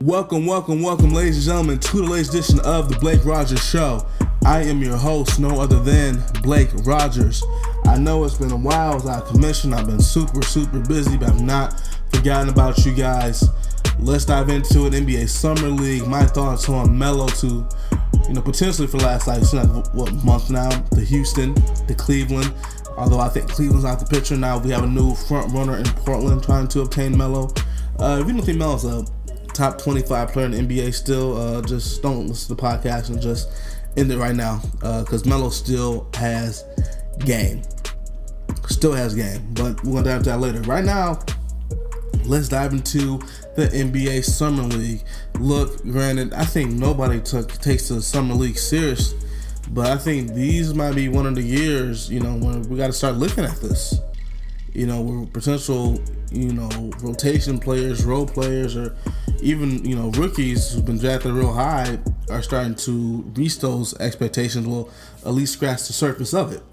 Welcome, ladies and gentlemen, to the latest edition of the Blake Rogers Show. I am your host, no other than Blake Rogers. I know it's been a while. I was out of commission. I've been super busy, but I've not forgotten about you guys. Let's dive into it. NBA Summer League. My thoughts on Melo to, potentially for the last month now, to Houston, to Cleveland. Although I think Cleveland's out the picture now. We have a new front runner in Portland trying to obtain Melo. If you don't think Melo's a top 25 player in the NBA still, just don't listen to the podcast and just end it right now, because Melo still has game. But we're going to dive into that later. Right now, let's dive into the NBA Summer League. Look, granted, I think nobody takes the Summer League serious, but I think these might be one of the years, when we got to start looking at this. Where potential, rotation players, role players, or even, rookies who've been drafted real high are starting to reach those expectations, will at least scratch the surface of it.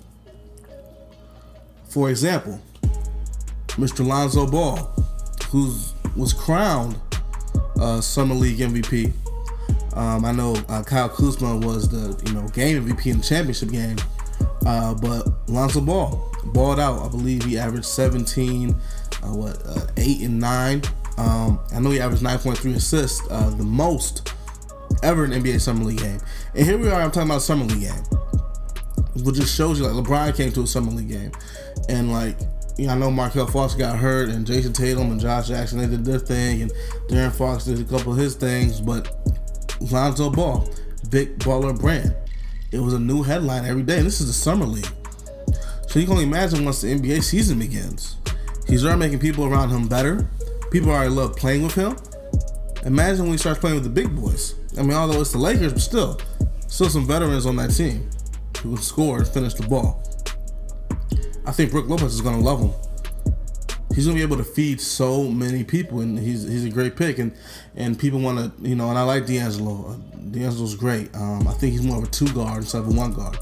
For example, Mr. Lonzo Ball, who was crowned Summer League MVP. I know Kyle Kuzma was the, game MVP in the championship game, but Lonzo Ball balled out. I believe he averaged 17, 8 and 9. I know he averaged 9.3 assists, the most ever in an NBA Summer League game. And here we are, I'm talking about a Summer League game, which just shows you, LeBron came to a Summer League game. And, I know Markelle Fultz got hurt, and Jason Tatum and Josh Jackson, they did their thing, and De'Aaron Fox did a couple of his things, but Lonzo Ball, big baller brand. It was a new headline every day, and this is the Summer League. So you can only imagine once the NBA season begins. He's already making people around him better. People already love playing with him. Imagine when he starts playing with the big boys. Although it's the Lakers, but still some veterans on that team who can score and finish the ball. I think Brook Lopez is going to love him. He's going to be able to feed so many people, and he's a great pick. And people want to, and I like D'Angelo. D'Angelo's great. I think he's more of a 2-guard instead of a 1-guard.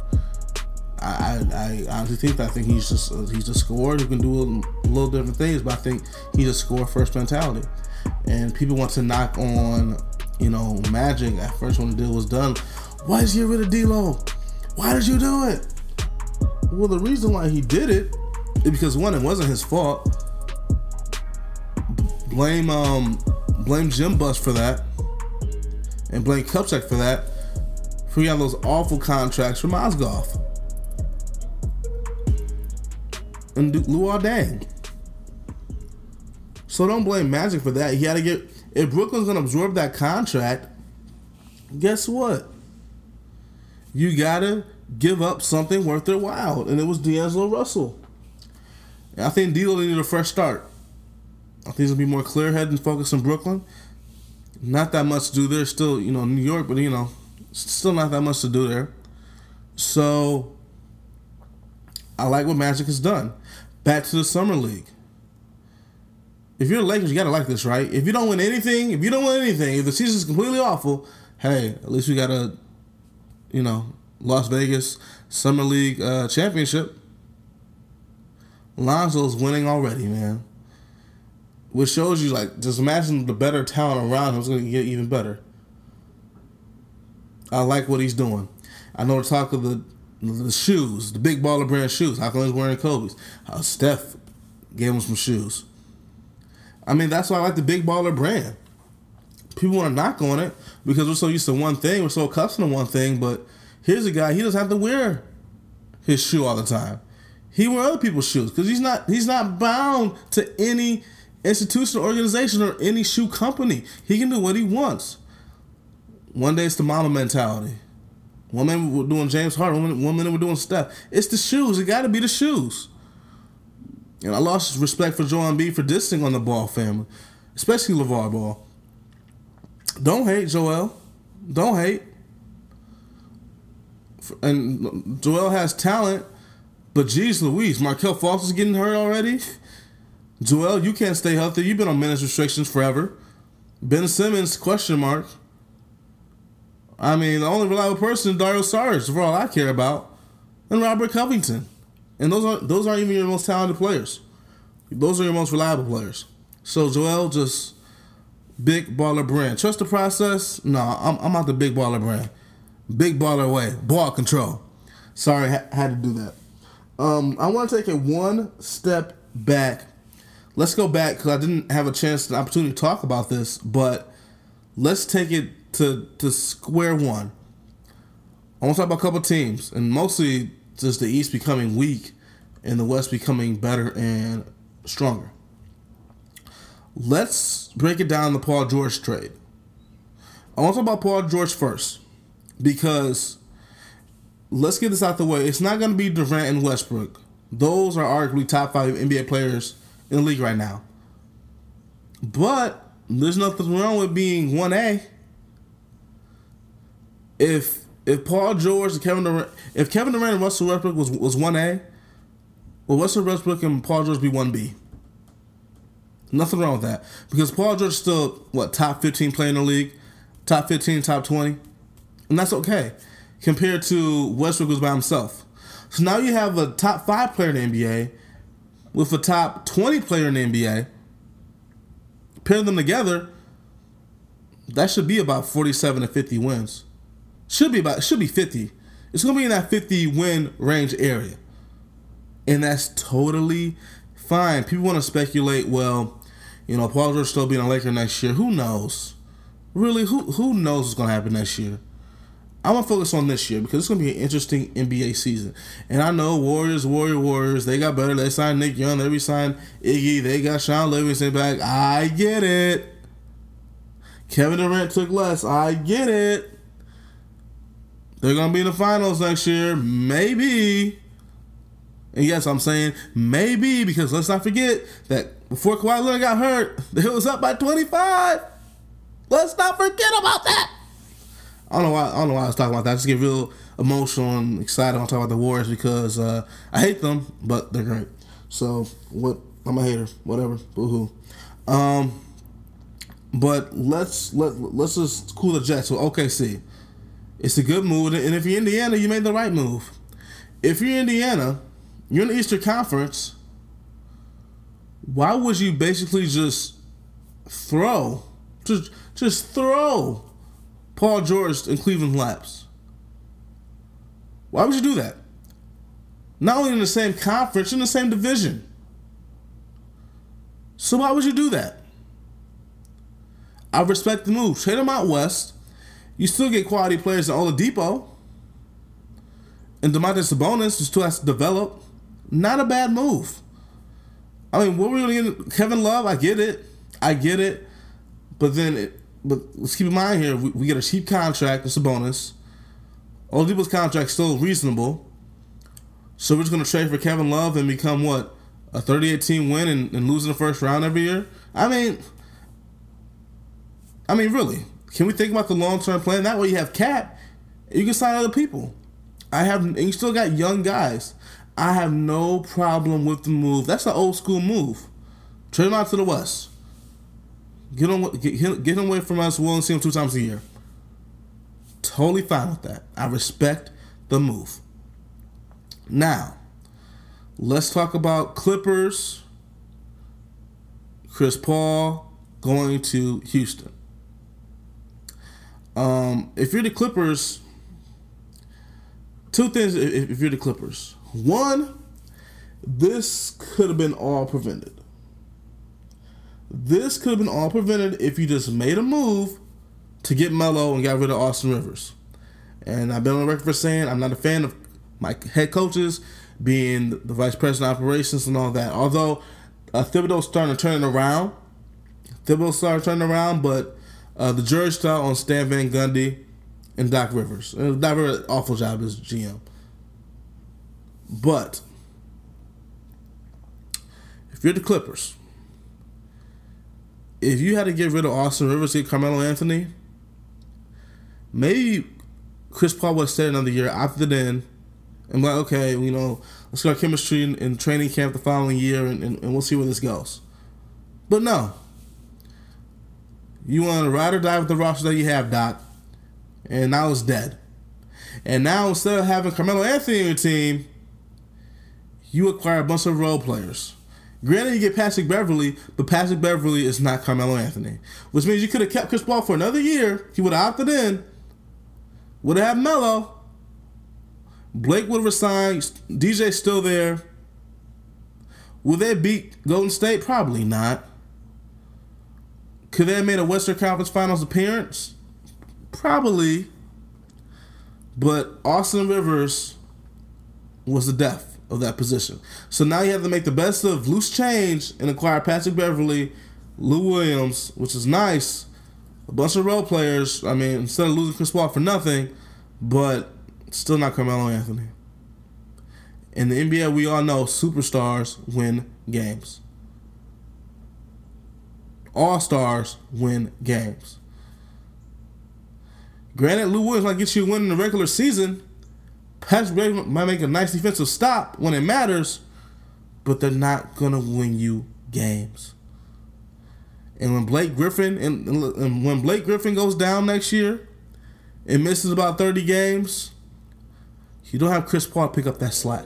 I honestly think that. I think he's a scorer who can do a little different things, but I think he's a score first mentality. And people want to knock on, Magic at first when the deal was done. Why did you get rid of D'Lo? Why did you do it? Well, the reason why he did it is because, one, it wasn't his fault. Blame Jim Buss for that, and blame Kupchak for that. For you have those awful contracts from Mozgov and Luol Deng. So don't blame Magic for that. He had to get. If Brooklyn's gonna absorb that contract, guess what? You gotta give up something worth their while, and it was D'Angelo Russell. And I think D'Lo needed a fresh start. I think he's gonna be more clear-headed and focused in Brooklyn. Not that much to do there. Still, New York, but still not that much to do there. So I like what Magic has done. Back to the Summer League. If you're the Lakers, you gotta like this, right? If you don't win anything, if the season's completely awful, hey, at least we got a, Las Vegas Summer League championship. Lonzo's winning already, man. Which shows you, just imagine the better talent around him is going to get even better. I like what he's doing. I know the talk of the shoes, the big baller brand shoes. How come he's wearing Kobe's? How Steph gave him some shoes. That's why I like the big baller brand. People want to knock on it because we're so used to one thing. We're so accustomed to one thing. But here's a guy, he doesn't have to wear his shoe all the time. He wears other people's shoes because he's not bound to any institution, organization, or any shoe company. He can do what he wants. One day it's the mama mentality. One minute we're doing James Harden. One minute we're doing Steph. It's the shoes. It got to be the shoes. And I lost respect for Joel Embiid for dissing on the Ball family, especially LeVar Ball. Don't hate, Joel. Don't hate. And Joel has talent, but geez Louise, Markelle Fultz is getting hurt already. Joel, you can't stay healthy. You've been on minutes restrictions forever. Ben Simmons, question mark. The only reliable person is Dario Saric, for all I care about, and Robert Covington. And those aren't even your most talented players. Those are your most reliable players. So Joel, just Big Baller Brand. Trust the process? No, I'm out the Big Baller Brand. Big Baller way. Ball control. Sorry, had to do that. I want to take it one step back. Let's go back because I didn't have an opportunity to talk about this, but let's take it to square one. I want to talk about a couple teams, and mostly just the East becoming weak and the West becoming better and stronger. Let's break it down the Paul George trade. I want to talk about Paul George first because let's get this out the way. It's not going to be Durant and Westbrook. Those are arguably top 5 NBA players in the league right now. But there's nothing wrong with being 1A. If Paul George and Kevin Durant, if Kevin Durant and Russell Westbrook was 1A, will Russell Westbrook and Paul George be 1B? Nothing wrong with that. Because Paul George is still, top 15 player in the league? Top 15, top 20? And that's okay. Compared to Westbrook was by himself. So now you have a top 5 player in the NBA with a top 20 player in the NBA. Pair them together, that should be about 47 to 50 wins. Should be 50. It's going to be in that 50 win range area. And that's totally fine. People want to speculate, Paul George still being a Laker next year. Who knows? Really, who knows what's going to happen next year? I want to focus on this year because it's going to be an interesting NBA season. And I know Warriors, they got better. They signed Nick Young. They re-signed Iggy. They got Sean Livingston back. I get it. Kevin Durant took less. I get it. They're going to be in the finals next year. Maybe. And yes, I'm saying maybe because let's not forget that before Kawhi Leonard got hurt, it was up by 25. Let's not forget about that. I don't know why I was talking about that. I just get real emotional and excited when I talk about the Warriors because I hate them, but they're great. So what? I'm a hater. Whatever. Boo-hoo. But let's just cool the jets with OKC. It's a good move, and if you're Indiana, you made the right move. If you're Indiana, you're in the Eastern Conference. Why would you basically just throw Paul George in Cleveland laps? Why would you do that? Not only in the same conference, in the same division. So why would you do that? I respect the move. Trade him out west. You still get quality players in Oladipo. And Domantas Sabonis still has to develop. Not a bad move. I mean, what were we going to get? Kevin Love, I get it. But let's keep in mind here, we get a cheap contract with Sabonis. Oladipo's contract's still reasonable. So we're just going to trade for Kevin Love and become, a 38-team win and lose in the first round every year? I mean, really, can we think about the long-term plan? That way you have cap, you can sign other people. And you still got young guys. I have no problem with the move. That's an old school move. Trade him out to the West. Get him away from us. We'll only see him 2 times a year. Totally fine with that. I respect the move. Now, let's talk about Clippers. Chris Paul going to Houston. If you're the Clippers, 2 things if you're the Clippers. 1, this could have been all prevented. This could have been all prevented if you just made a move to get Melo and got rid of Austin Rivers. And I've been on the record for saying I'm not a fan of my head coaches being the vice president of operations and all that. Although Thibodeau's starting to turn it around. But the jury's still on Stan Van Gundy and Doc Rivers. Doc Rivers, awful job as GM. But if you're the Clippers, if you had to get rid of Austin Rivers to get Carmelo Anthony, maybe Chris Paul would have stayed another year, opted in, and like, okay, let's go chemistry in training camp the following year, and we'll see where this goes. But no. You want to ride or die with the roster that you have, Doc, and now it's dead. And now instead of having Carmelo Anthony on your team, you acquire a bunch of role players. Granted, you get Patrick Beverley, but Patrick Beverley is not Carmelo Anthony. Which means you could have kept Chris Paul for another year. He would have opted in. Would have had Melo. Blake would have resigned. DJ's still there. Will they beat Golden State? Probably not. Could they have made a Western Conference Finals appearance? Probably. But Austin Rivers was the death of that position. So now you have to make the best of loose change and acquire Patrick Beverley, Lou Williams, which is nice. A bunch of role players. I mean, instead of losing Chris Paul for nothing, but still not Carmelo Anthony. In the NBA, we all know superstars win games. All-stars win games. Granted, Lou Williams might get you a win in the regular season. Patrick Beverley might make a nice defensive stop when it matters, but they're not going to win you games. And when Blake Griffin goes down next year and misses about 30 games, you don't have Chris Paul pick up that slack.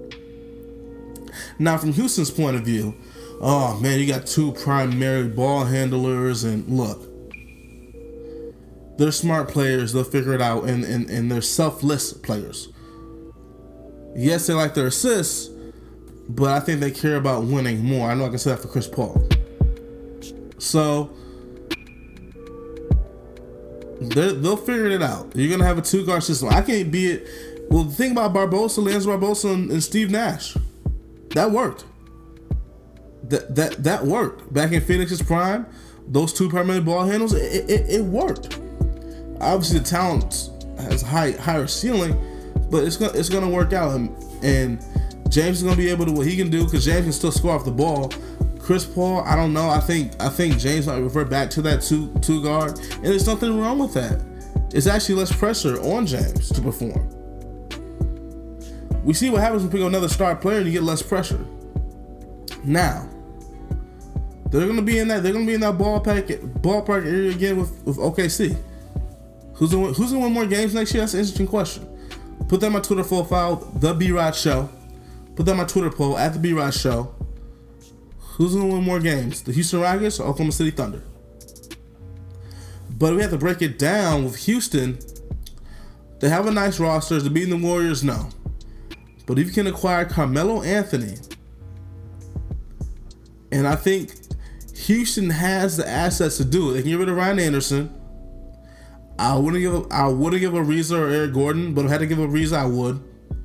Now, from Houston's point of view, oh man, you got two primary ball handlers, and look, they're smart players. They'll figure it out, and they're selfless players. Yes, they like their assists, but I think they care about winning more. I know I can say that for Chris Paul. So they'll figure it out. You're gonna have a two-guard system. I can't be it. Well, the thing about Barbosa, Lance Barbosa, and Steve Nash, that worked. That worked back in Phoenix's prime. Those two primary ball handles, it worked. Obviously, the talent has higher ceiling, but it's gonna work out. And James is gonna be able to what he can do, because James can still score off the ball. Chris Paul, I don't know. I think James might revert back to that two guard, and there's nothing wrong with that. It's actually less pressure on James to perform. We see what happens when you pick up another star player and you get less pressure. Now, they're gonna be in that ballpark area again with OKC. Who's gonna win more games next year? That's an interesting question. Put that on my Twitter profile, The B-Rod Show. Put that on my Twitter poll, at The B-Rod Show. Who's gonna win more games, the Houston Rockets or Oklahoma City Thunder? But we have to break it down with Houston. They have a nice roster. Is to beating the Warriors? No. But if you can acquire Carmelo Anthony, and I think Houston has the assets to do it. They can get rid of Ryan Anderson. I wouldn't give Ariza or Eric Gordon, but if I had to give Ariza, I would.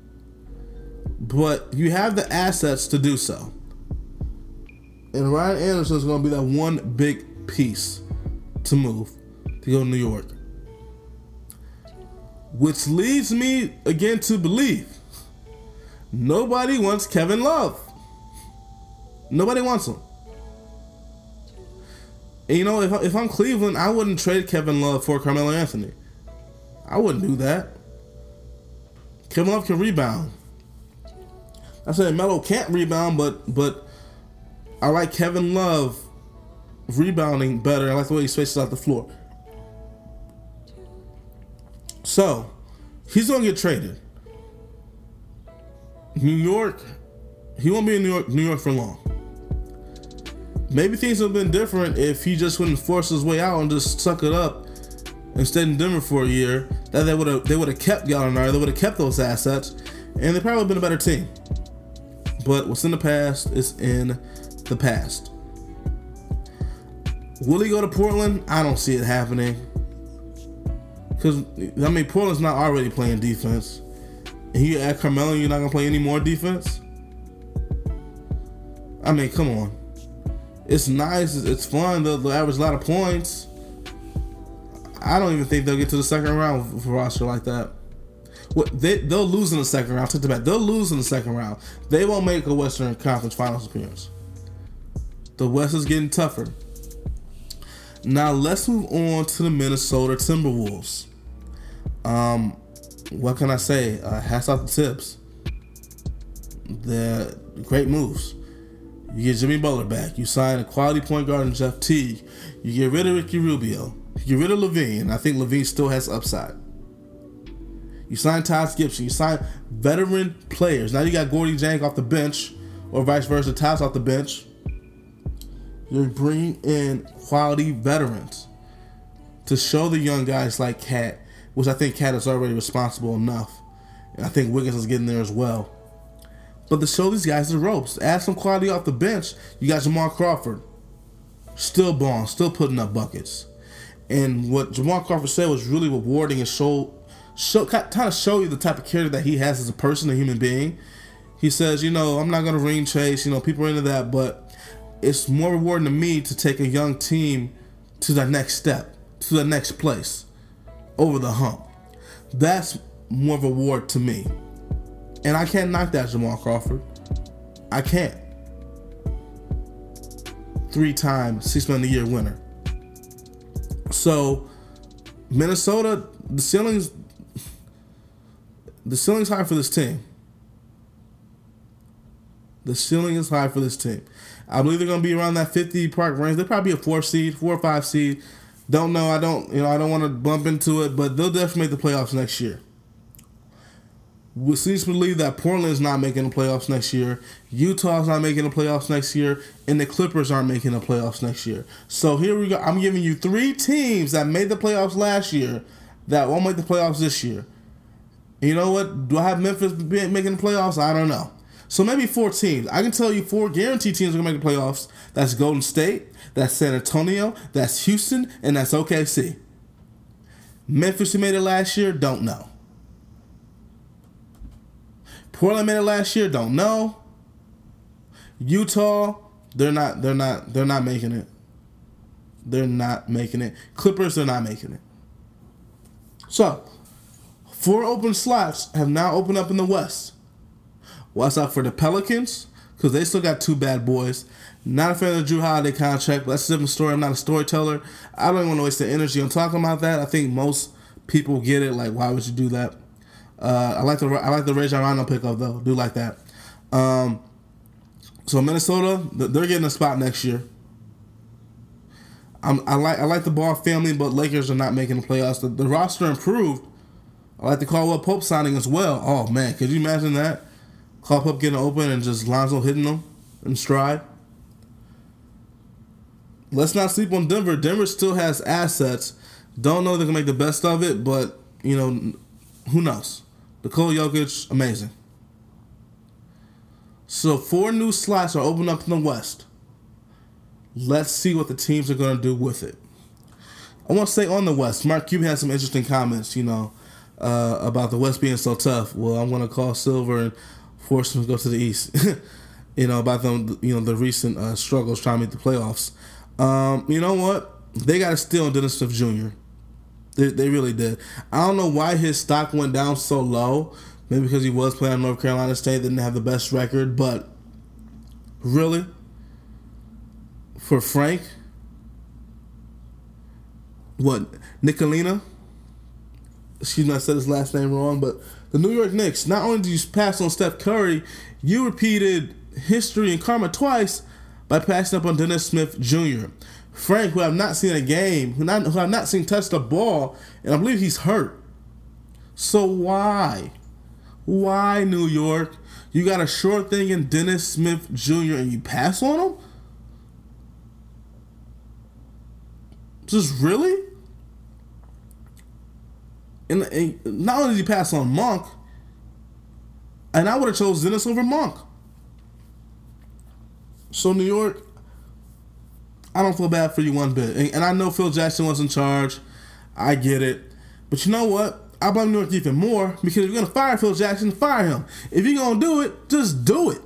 But you have the assets to do so. And Ryan Anderson is going to be that one big piece to move to go to New York. Which leads me again to believe nobody wants Kevin Love. Nobody wants him. And you know, if I'm Cleveland, I wouldn't trade Kevin Love for Carmelo Anthony. I wouldn't do that. Kevin Love can rebound. I'm saying Melo can't rebound, but I like Kevin Love rebounding better. I like the way he spaces out the floor. So, he's going to get traded. New York, he won't be in New York for long. Maybe things would have been different if he just wouldn't force his way out and just suck it up and stayed in Denver for a year. That they would have kept Gallinari, they would have kept those assets, and they probably would have been a better team. But what's in the past is in the past. Will he go to Portland? I don't see it happening. Because, I mean, Portland's not already playing defense. And you add Carmelo, you're not going to play any more defense? I mean, come on. It's nice. It's fun. They'll average a lot of points. I don't even think they'll get to the second round with a roster like that. They'll lose in the second round. Take the back. They'll lose in the second round. They won't make a Western Conference Finals appearance. The West is getting tougher. Now let's move on to the Minnesota Timberwolves. What can I say? Hats off to Tibbs. They're great moves. You get Jimmy Butler back. You sign a quality point guard in Jeff Teague. You get rid of Ricky Rubio. You get rid of LaVine. I think LaVine still has upside. You sign Taj Gibson. You sign veteran players. Now you got Gordy Jank off the bench, or vice versa, Tyus off the bench, you're bringing in quality veterans to show the young guys like Cat, which I think Cat is already responsible enough. And I think Wiggins is getting there as well. But to show these guys the ropes, add some quality off the bench. You got Jamal Crawford, still balling, still putting up buckets. And what Jamal Crawford said was really rewarding and kind of show you the type of character that he has as a person, a human being. He says, I'm not going to ring chase. People are into that, but it's more rewarding to me to take a young team to the next step, to the next place, over the hump. That's more of a reward to me. And I can't knock that, Jamal Crawford. I can't. 3-time Six Man of the Year winner. So, Minnesota, the ceiling's high for this team. The ceiling is high for this team. I believe they're going to be around that 50 park range. They'll probably be a 4 or 5 seed. Don't know. I don't want to bump into it, but they'll definitely make the playoffs next year. We seem to believe that Portland is not making the playoffs next year. Utah's not making the playoffs next year, and the Clippers aren't making the playoffs next year. So here we go. I'm giving you 3 teams that made the playoffs last year that won't make the playoffs this year. And you know what? Do I have Memphis making the playoffs? I don't know. So maybe 4 teams. I can tell you 4 guaranteed teams are going to make the playoffs. That's Golden State, that's San Antonio, that's Houston, and that's OKC. Memphis, who made it last year, don't know. Portland made it last year, don't know. Utah, they're not making it. They're not making it. Clippers, they're not making it. So, 4 open slots have now opened up in the West. Watch out for the Pelicans, because they still got 2 bad boys. Not a fan of the Jrue Holiday contract, but that's a different story. I'm not a storyteller. I don't even want to waste the energy on talking about that. I think most people get it. Like, why would you do that? I like the Rajon Rondo pickup though. Do like that. So Minnesota, they're getting a spot next year. I like the Ball family, but Lakers are not making the playoffs. The roster improved. I like the Caldwell Pope signing as well. Oh man, could you imagine that? Caldwell Pope getting open and just Lonzo hitting them in stride. Let's not sleep on Denver. Denver still has assets. Don't know they're gonna make the best of it, but who knows? Nikola Jokic, amazing. So 4 new slots are opening up in the West. Let's see what the teams are going to do with it. I want to say on the West, Mark Cuban had some interesting comments, about the West being so tough. Well, I'm going to call Silver and force him to go to the East. About them, the recent struggles trying to make the playoffs. You know what? They got a steal on Dennis Smith Jr. They really did. I don't know why his stock went down so low. Maybe because he was playing at North Carolina State, didn't have the best record. But really, for Frank, Nicolina? Excuse me, I said his last name wrong. But the New York Knicks, not only did you pass on Steph Curry, you repeated history and karma twice by passing up on Dennis Smith Jr. Frank, who I've not seen a game, who I've not seen touch the ball, and I believe he's hurt. So why? Why, New York? You got a short thing in Dennis Smith Jr. and you pass on him? Just really? And not only did you pass on Monk, and I would have chose Dennis over Monk. So New York, I don't feel bad for you one bit. And I know Phil Jackson was in charge. I get it. But you know what? I blame New York even more because if you're going to fire Phil Jackson, fire him. If you're going to do it, just do it.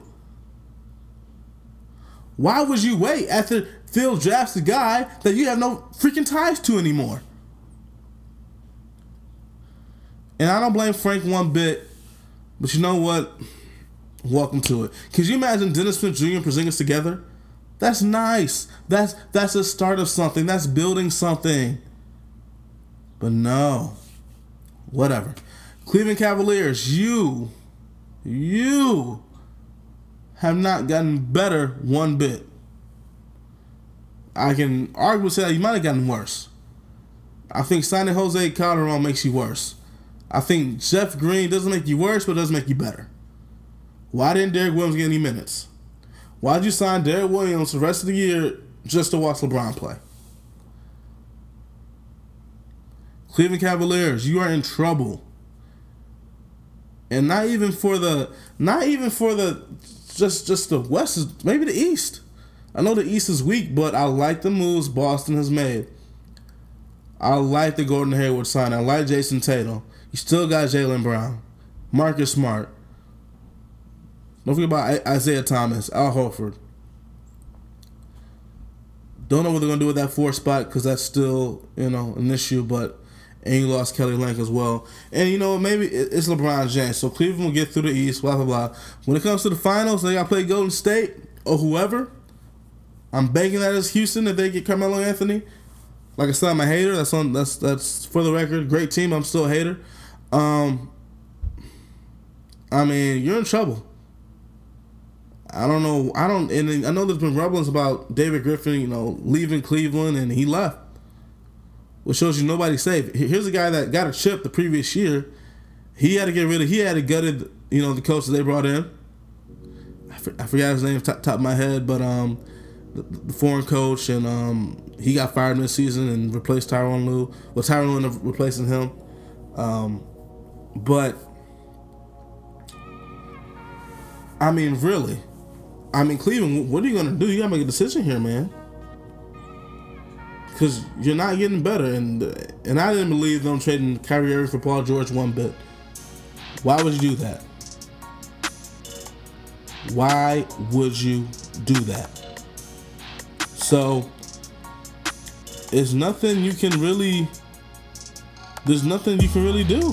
Why would you wait after Phil drafts a guy that you have no freaking ties to anymore? And I don't blame Frank one bit. But you know what? Welcome to it. Could you imagine Dennis Smith Jr. and Porzingis together? That's nice. That's the start of something. That's building something. But no. Whatever. Cleveland Cavaliers, you have not gotten better one bit. I can arguably say that you might have gotten worse. I think signing Jose Calderon makes you worse. I think Jeff Green doesn't make you worse, but does make you better. Why didn't Derek Williams get any minutes? Why'd you sign Derrick Williams the rest of the year just to watch LeBron play? Cleveland Cavaliers, you are in trouble. And not even for the just the West, maybe the East. I know the East is weak, but I like the moves Boston has made. I like the Gordon Hayward sign. I like Jason Tatum. You still got Jaylen Brown, Marcus Smart. Don't forget about Isaiah Thomas, Al Horford. Don't know what they're going to do with that 4 spot because that's still, an issue. And you lost Kelly Olynyk as well. And, maybe it's LeBron James. So Cleveland will get through the East, blah, blah, blah. When it comes to the finals, they got to play Golden State or whoever. I'm banking that as Houston if they get Carmelo Anthony. Like I said, I'm a hater. That's for the record. Great team. I'm still a hater. You're in trouble. I don't know. I know there's been rumblings about David Griffin, leaving Cleveland, and he left. Which shows you nobody's safe. Here's a guy that got a chip the previous year. He had to gutted, the coach that they brought in. I forgot his name top of my head, but the foreign coach, and he got fired mid-season and replaced Tyronn Lue. Well, Tyronn Lue ended up replacing him. Really. Cleveland, what are you going to do? You got to make a decision here, man. Because you're not getting better. And I didn't believe them trading Kyrie Irving for Paul George one bit. Why would you do that? Why would you do that? So, there's nothing you can really do.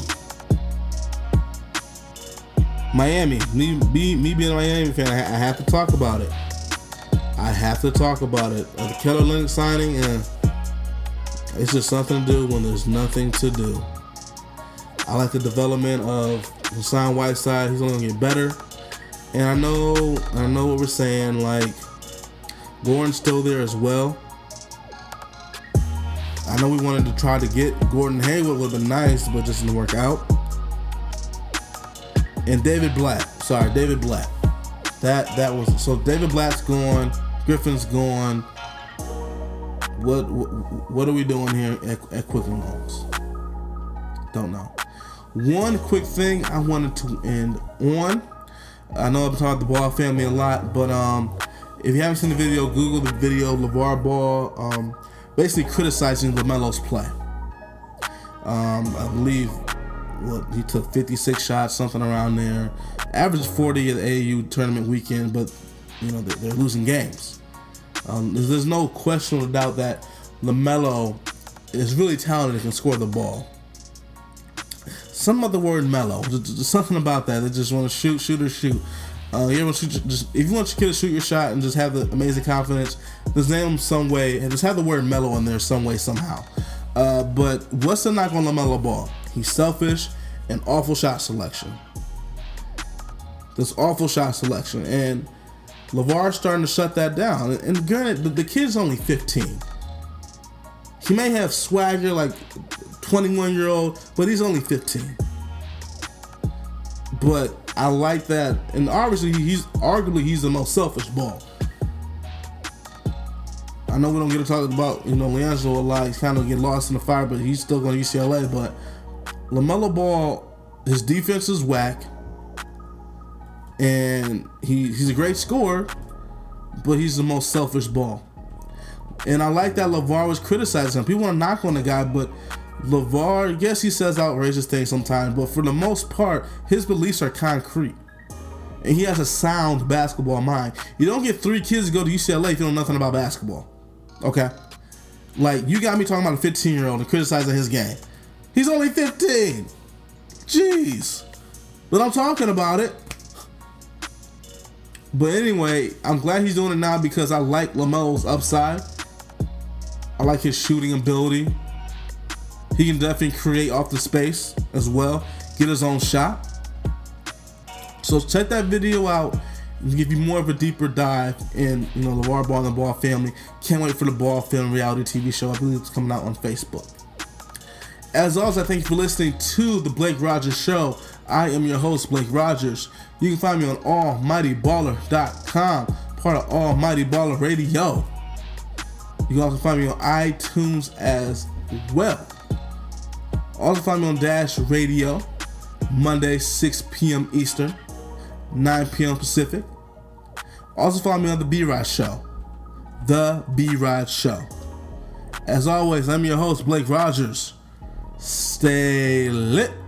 Miami, me being a Miami fan, I have to talk about it. The Kelly Olynyk signing, it's just something to do when there's nothing to do. I like the development of Hassan Whiteside. He's only gonna get better. And I know what we're saying, like, Gordon's still there as well. I know we wanted to try to get Gordon Hayward, would have been nice, but just didn't work out. And David Blatt. That was so. David Blatt's gone. Griffin's gone. What are we doing here at Quicken Loans? Don't know. One quick thing I wanted to end on. I know I've been talking about the Ball family a lot, but if you haven't seen the video, Google the video. LeVar Ball basically criticizing LaMelo's play. I believe he took 56 shots, something around there. Averaged 40 at the AAU tournament weekend, but they're losing games. There's no question or doubt that LaMelo is really talented and can score the ball. Something about the word mellow, just something about that. They just want to shoot. If you want your kid to shoot your shot and just have the amazing confidence, just name them some way and just have the word mellow in there some way, somehow. But what's the knock on LaMelo Ball? He's selfish and awful shot selection. This awful shot selection. And LeVar's starting to shut that down. And granted, the kid's only 15. He may have swagger like 21-year-old, but he's only 15. But I like that. And obviously, he's the most selfish Ball. I know we don't get to talk about, LiAngelo a lot. He's kind of get lost in the fire, but he's still going to UCLA. But LaMelo Ball, his defense is whack. And he's a great scorer, but he's the most selfish Ball. And I like that LeVar was criticizing him. People want to knock on the guy, but LeVar, yes, he says outrageous things sometimes, but for the most part, his beliefs are concrete. And he has a sound basketball mind. You don't get 3 kids to go to UCLA if you know nothing about basketball. Okay? Like, you got me talking about a 15-year-old and criticizing his game. He's only 15. Jeez. But I'm talking about it. But anyway, I'm glad he's doing it now because I like LaMelo's upside. I like his shooting ability. He can definitely create off the space as well. Get his own shot. So check that video out and give you more of a deeper dive in, LeVar Ball and the Ball family. Can't wait for the Ball Film reality TV show. I believe it's coming out on Facebook. As always, I thank you for listening to the Blake Rogers Show. I am your host, Blake Rogers. You can find me on almightyballer.com. part of Almighty Baller Radio. You can also find me on iTunes as well. Also find me on Dash Radio, Monday 6 p.m. Eastern, 9 p.m. Pacific. Also follow me on The B-Rod Show. The B-Rod Show. As always, I'm your host, Blake Rogers. Stay lit.